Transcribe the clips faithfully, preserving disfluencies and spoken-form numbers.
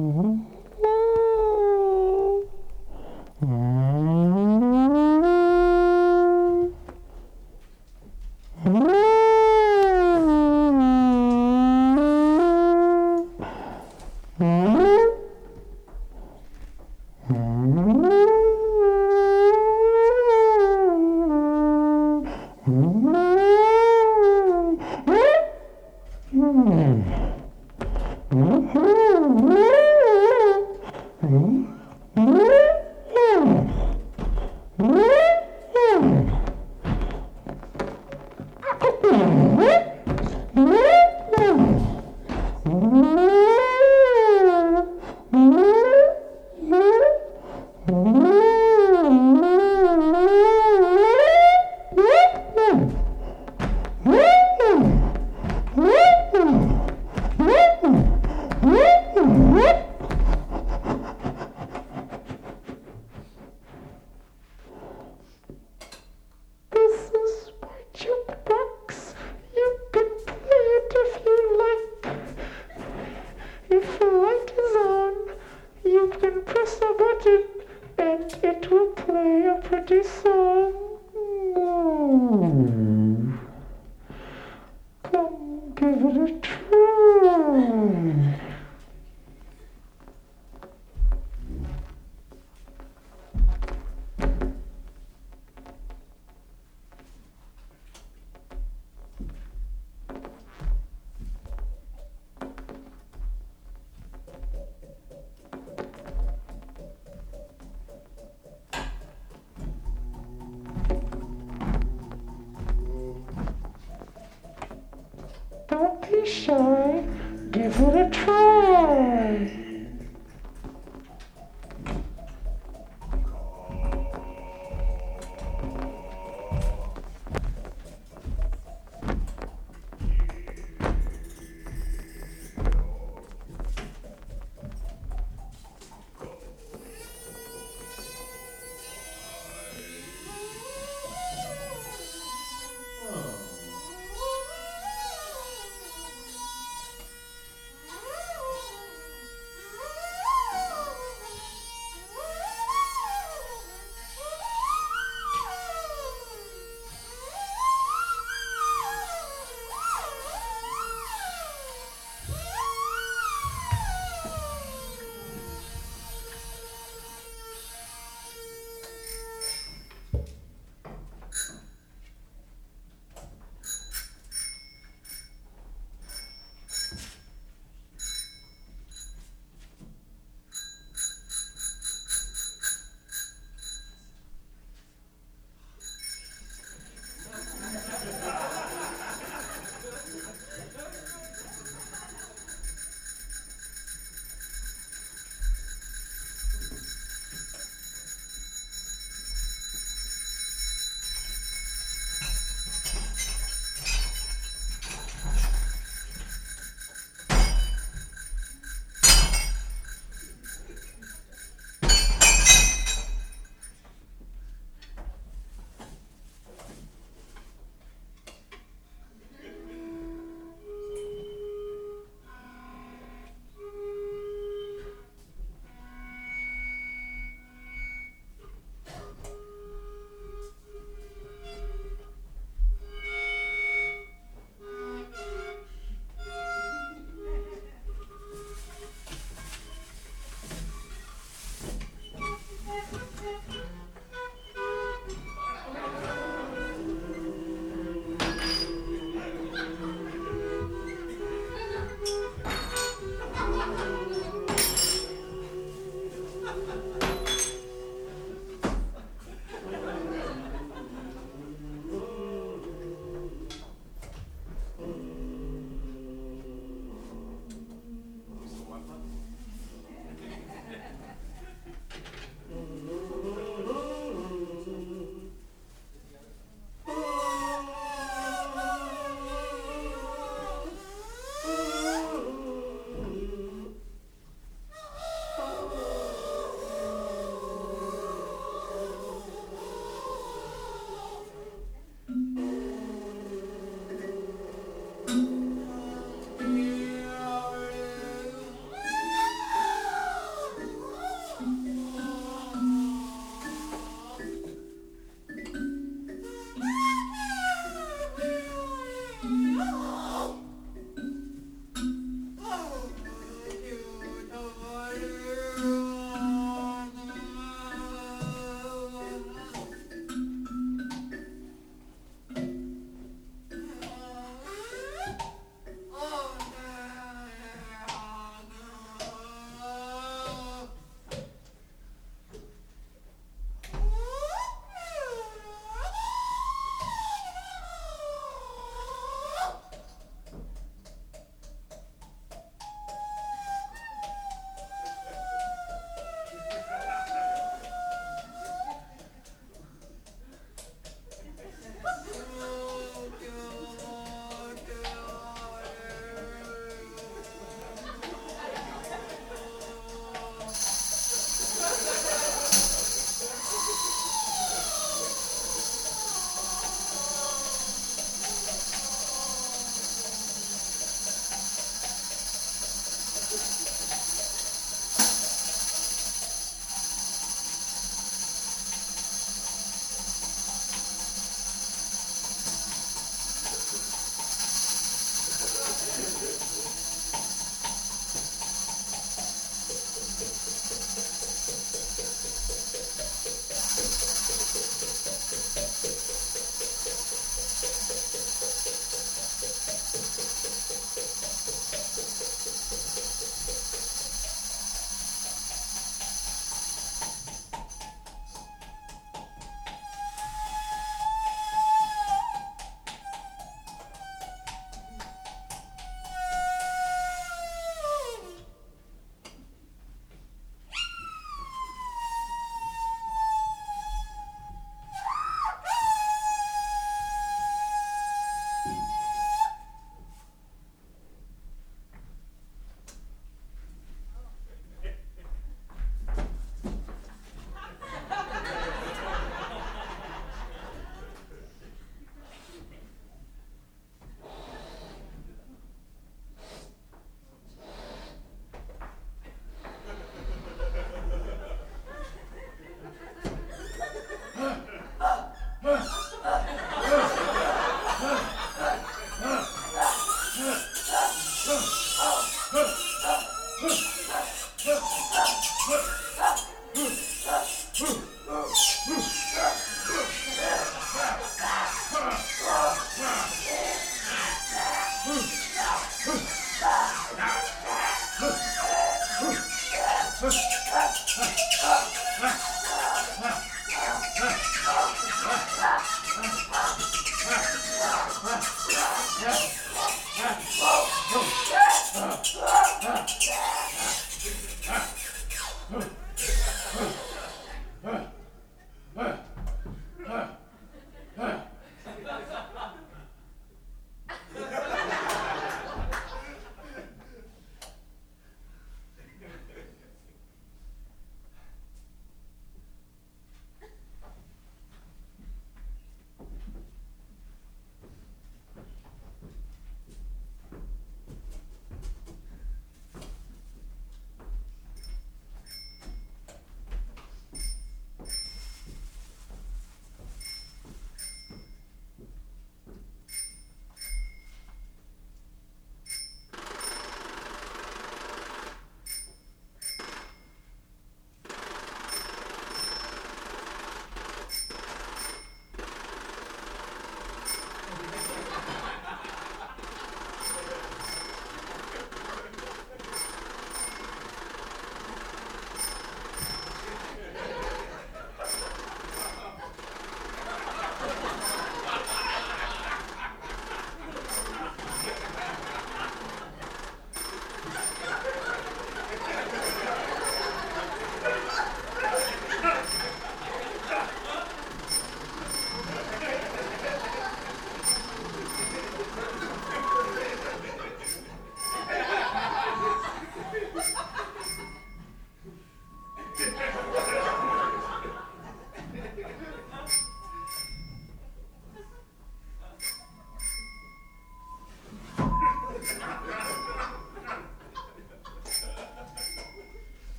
Don't be shy. Give it a try.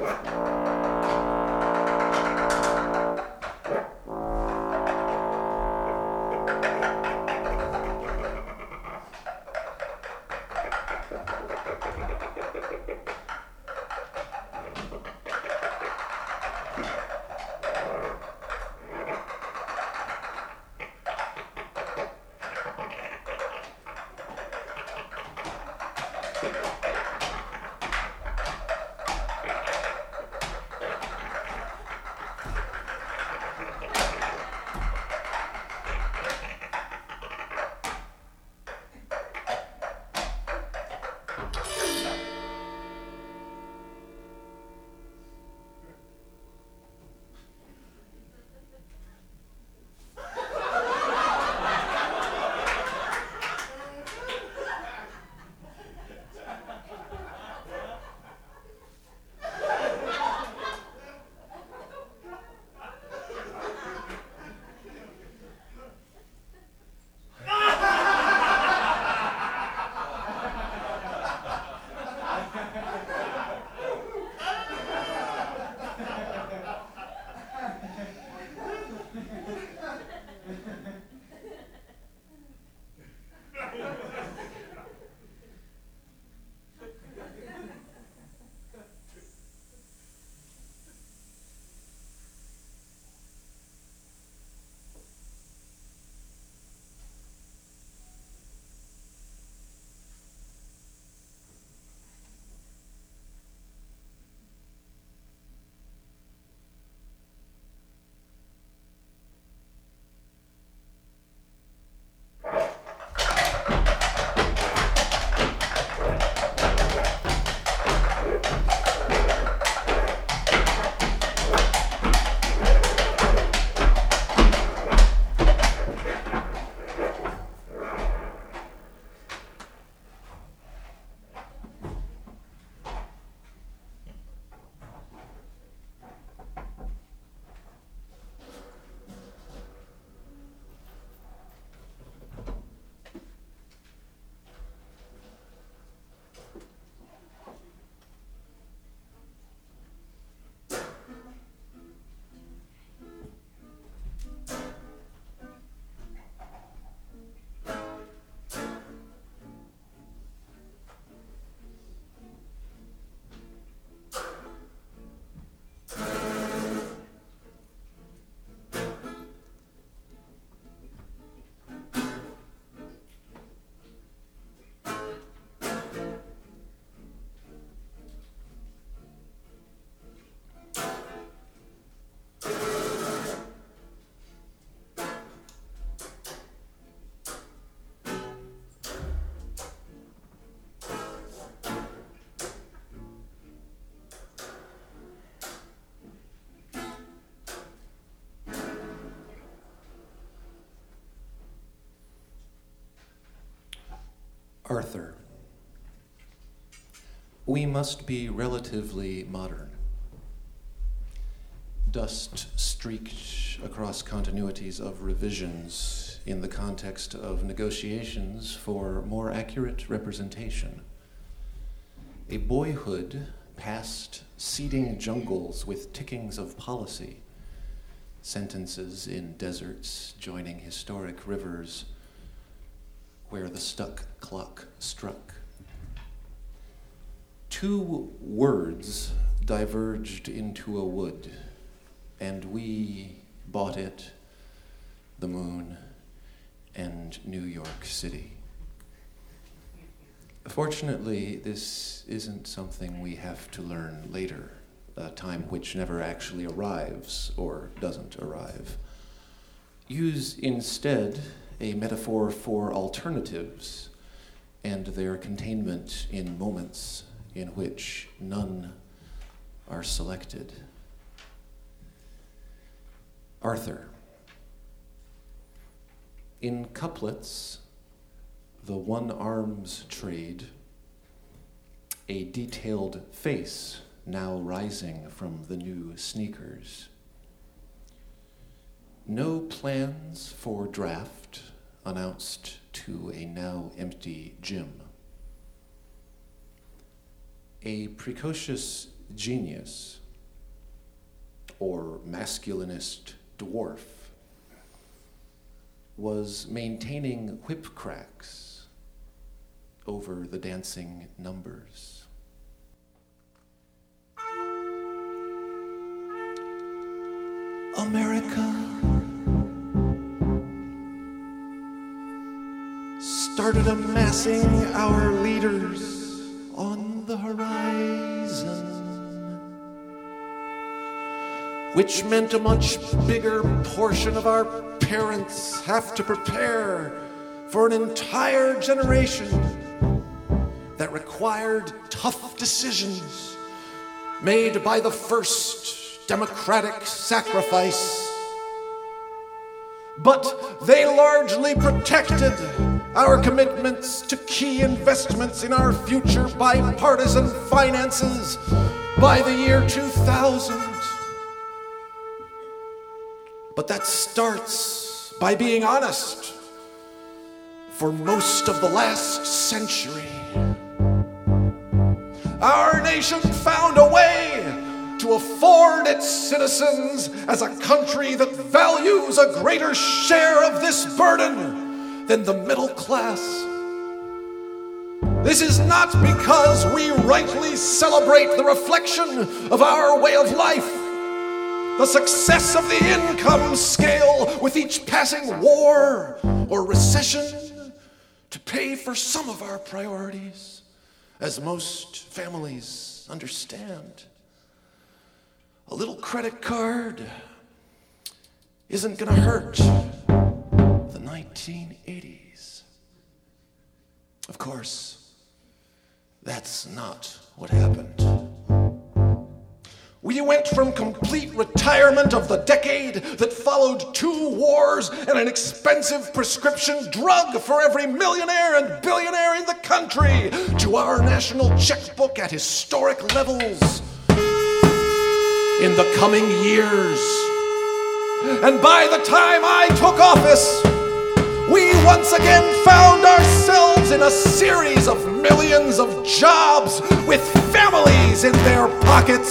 Arthur. We must be relatively modern. Dust streaked across continuities of revisions in the context of negotiations for more accurate representation. A boyhood past seeding jungles with tickings of policy, sentences in deserts joining historic rivers where the stuck clock struck. Two words diverged into a wood, and we bought it, the moon, and New York City. Fortunately, this isn't something we have to learn later, a time which never actually arrives or doesn't arrive. Use instead a metaphor for alternatives and their containment in moments in which none are selected. Arthur. In couplets, the one arms trade, a detailed face now rising from the new sneakers. No plans for draft announced to a now empty gym. A precocious genius or masculinist dwarf was maintaining whip cracks over the dancing numbers. America started amassing our leaders on the horizon, which meant a much bigger portion of our parents have to prepare for an entire generation that required tough decisions made by the first democratic sacrifice. But they largely protected our commitments to key investments in our future bipartisan finances by the year two thousand. But that starts by being honest. For most of the last century, our nation found a way to afford its citizens as a country that values a greater share of this burden than the middle class. This is not because we rightly celebrate the reflection of our way of life, the success of the income scale with each passing war or recession to pay for some of our priorities, as most families understand. A little credit card isn't gonna hurt the nineteen eighties. Of course, that's not what happened. We went from complete retirement of the decade that followed two wars and an expensive prescription drug for every millionaire and billionaire in the country to our national checkbook at historic levels in the coming years. And by the time I took office, we once again found ourselves in a series of millions of jobs with families in their pockets.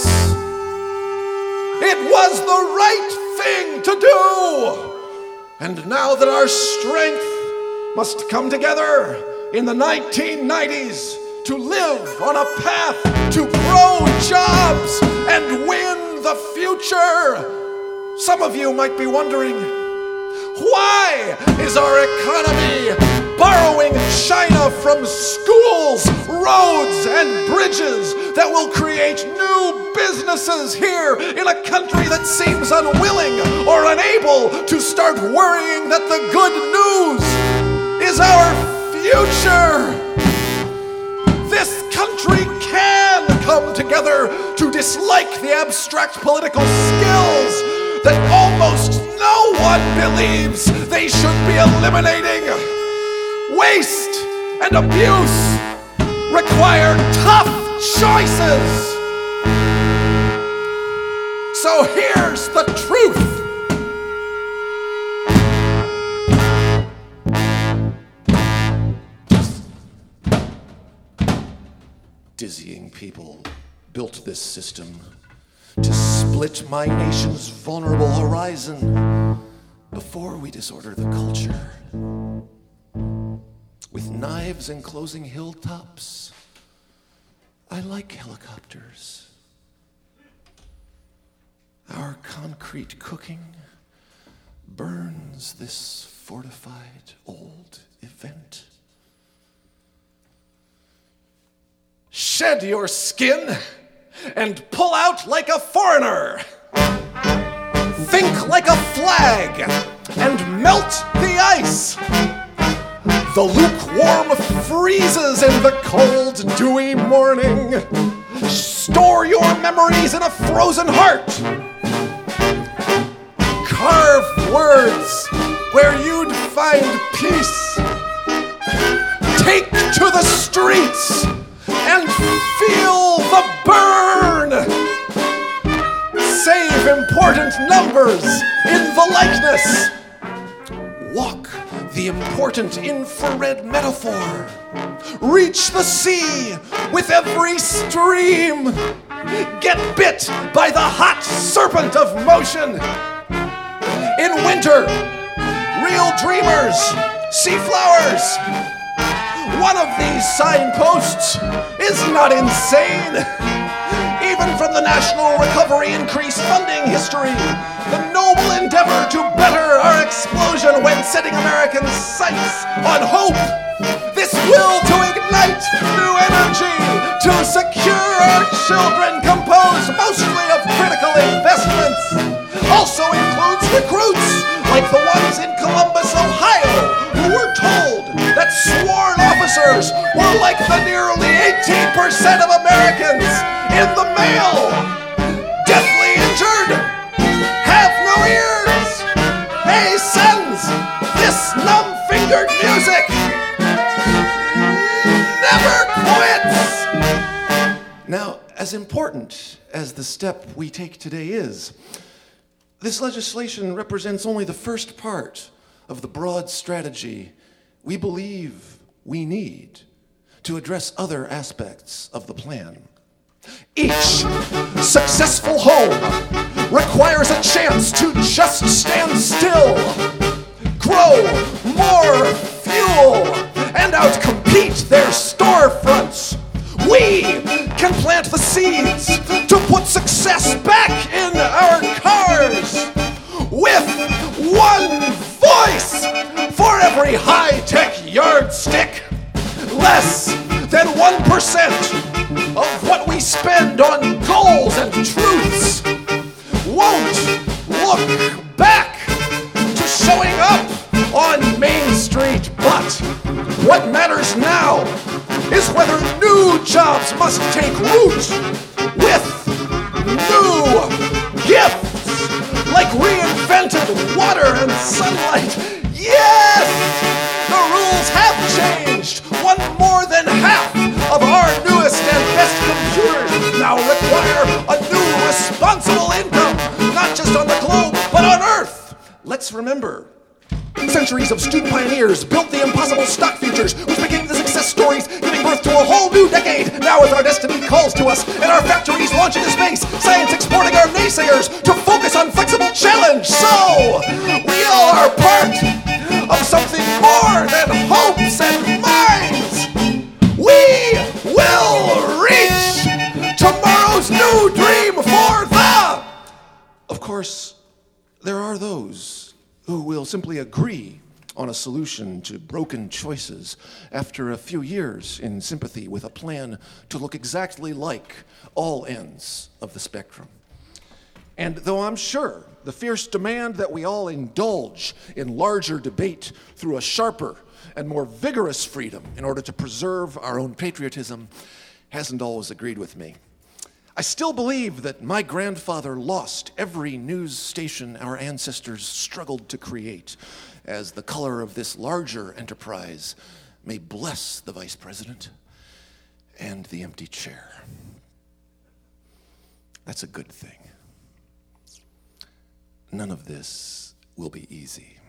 It was the right thing to do. And now that our strength must come together in the nineteen nineties to live on a path to grow jobs and win the future, some of you might be wondering, why is our economy borrowing China from schools, roads, and bridges that will create new businesses here in a country that seems unwilling or unable to start worrying that the good news is our future? This country can come together to dislike the abstract political skills that almost no one believes they should be eliminating. Waste and abuse require tough choices. So here's the truth. Dizzying people built this system to split my nation's vulnerable horizon before we disorder the culture. With knives enclosing hilltops, I like helicopters. Our concrete cooking burns this fortified old event. Shed your skin and pull out like a foreigner. Think like a flag and melt the ice. The lukewarm freezes in the cold, dewy morning. Store your memories in a frozen heart. Carve words where you'd find peace. Take to the streets and feel the burn. Save important numbers in the likeness. Walk the important infrared metaphor. Reach the sea with every stream. get bit by the hot serpent of motion. In winter, real dreamers see flowers. One of these signposts is not insane. Even from the National Recovery Increase funding history, the noble endeavor to better our explosion when setting Americans' sights on hope. This will to ignite new energy, to secure our children, composed mostly of critical investments. Also includes recruits, like the ones in Columbus, Ohio, who were told that sworn officers were like the nearly eighteen percent of Americans in the mail. Deathly injured, have no ears. Hey, sons, this numb-fingered music never quits. Now, as important as the step we take today is, this legislation represents only the first part of the broad strategy we believe we need to address other aspects of the plan. Each successful home requires a chance to just stand still, grow more fuel, and outcompete their storefronts. We can plant the seeds to put success back in our cars with one voice for every high-tech yardstick. Less than one percent of what we spend on goals and truths won't look back to showing up on Main Street. But what matters now is whether new jobs must take root with new gifts, like reinvented water and sunlight. Yes! The rules have changed. One more than half of our newest and best computers now require a new responsible income, not just on the globe, but on Earth. Let's remember, centuries of student pioneers built the impossible stock futures, which became the success stories, giving birth to a whole new decade. Now as our destiny calls to us, and our factories launch into space, science exporting our naysayers to focus on flexible challenge. So, we all are part of something more than hopes and minds. We will reach tomorrow's new dream for the... Of course, there are those who will simply agree on a solution to broken choices after a few years in sympathy with a plan to look exactly like all ends of the spectrum. And though I'm sure the fierce demand that we all indulge in larger debate through a sharper and more vigorous freedom in order to preserve our own patriotism hasn't always agreed with me, I still believe that my grandfather lost every news station our ancestors struggled to create, as the color of this larger enterprise may bless the vice president and the empty chair. That's a good thing. None of this will be easy.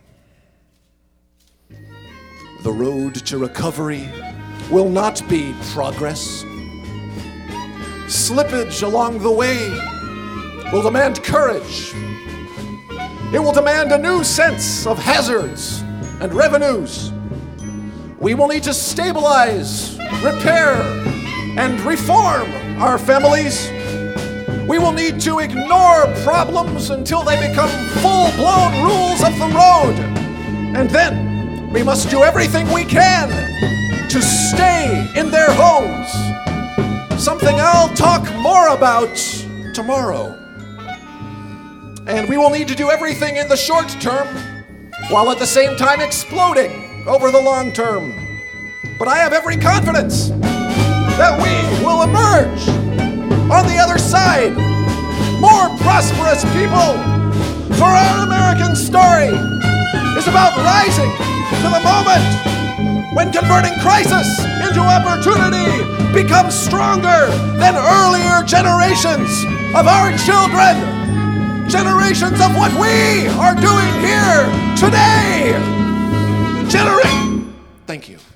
The road to recovery will not be progress. Slippage along the way will demand courage. It will demand a new sense of hazards and revenues. We will need to stabilize, repair, and reform our families. We will need to ignore problems until they become full-blown rules of the road. And then we must do everything we can to stay in their homes. Something I'll talk more about tomorrow. And we will need to do everything in the short term while at the same time exploding over the long term. But I have every confidence that we will emerge on the other side more prosperous people. For our American story is about rising to the moment when converting crisis into opportunity becomes stronger than earlier generations of our children. Generations of what we are doing here today. Genera- Thank you.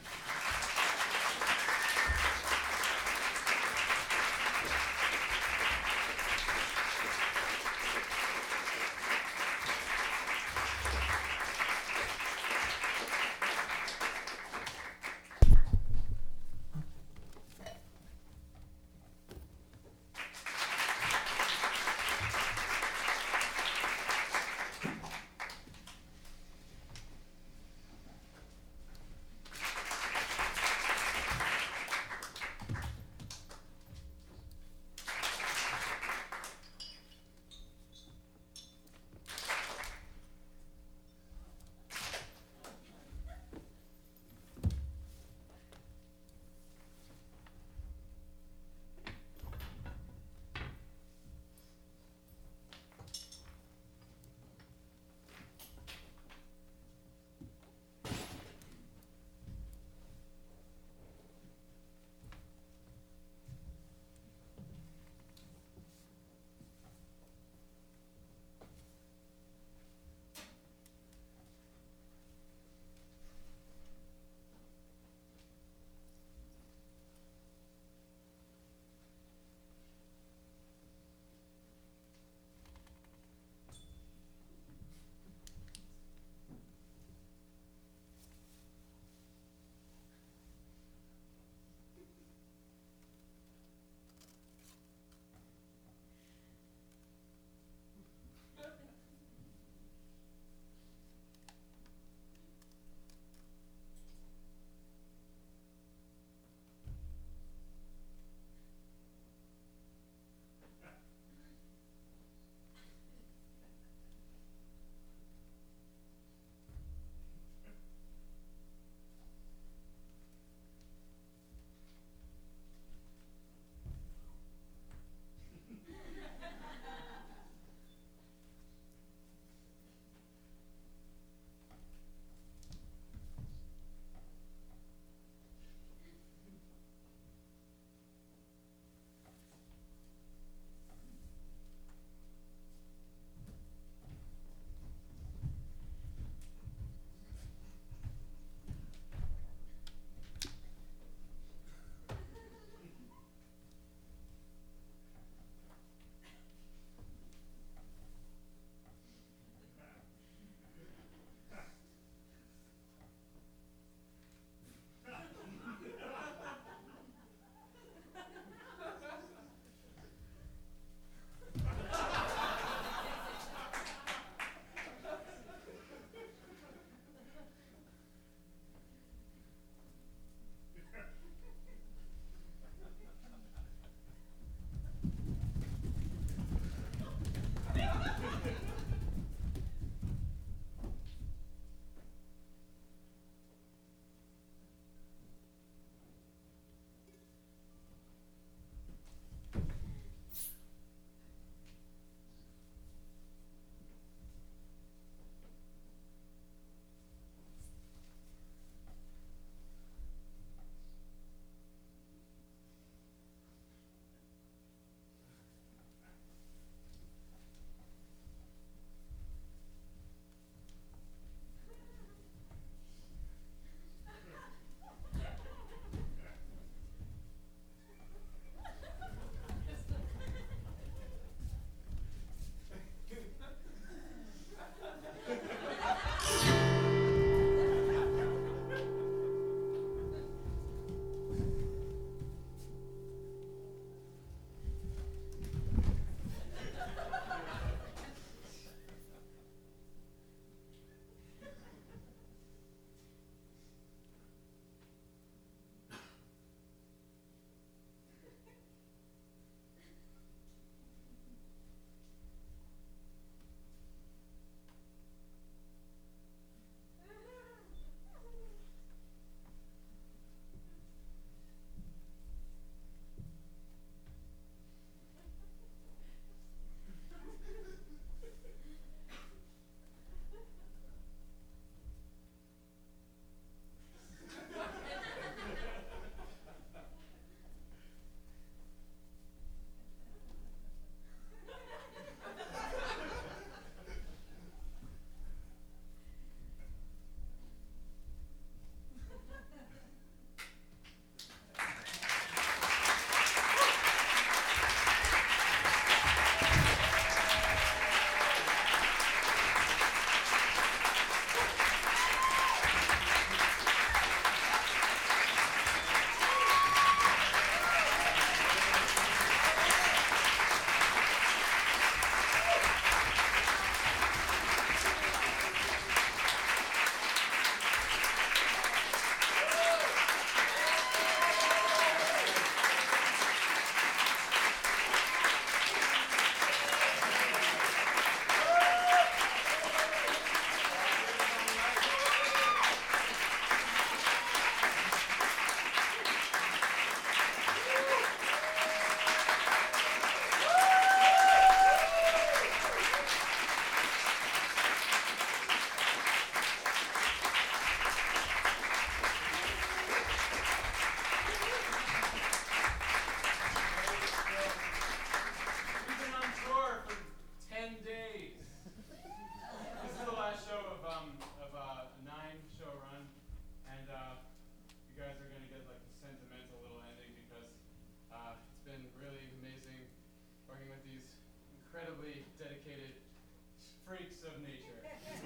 freaks of nature.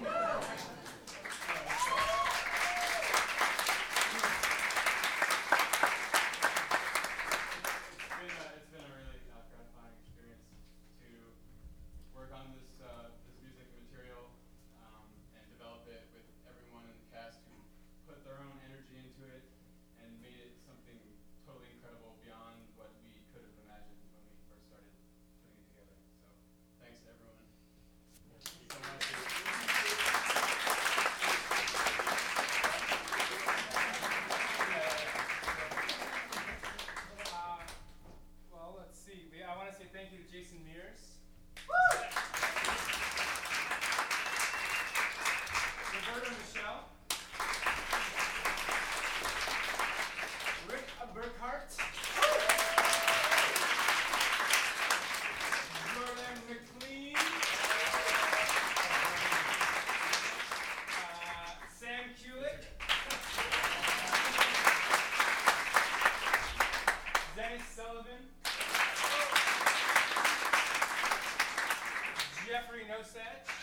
It's been a, it's been a really uh, gratifying experience to work on this uh, this music material um, and develop it with everyone in the cast who put their own energy into it and made it something totally incredible beyond what we could have imagined when we first started putting it together. So thanks to everyone. Thank you so much. Uh, well, let's see. We, I want to say thank you to Jason Mears. Roberta Michelle. Rick Burkhart. Jordan McLean. Uh, Sam Kulik. Dennis Sullivan. Jeffrey Nosach.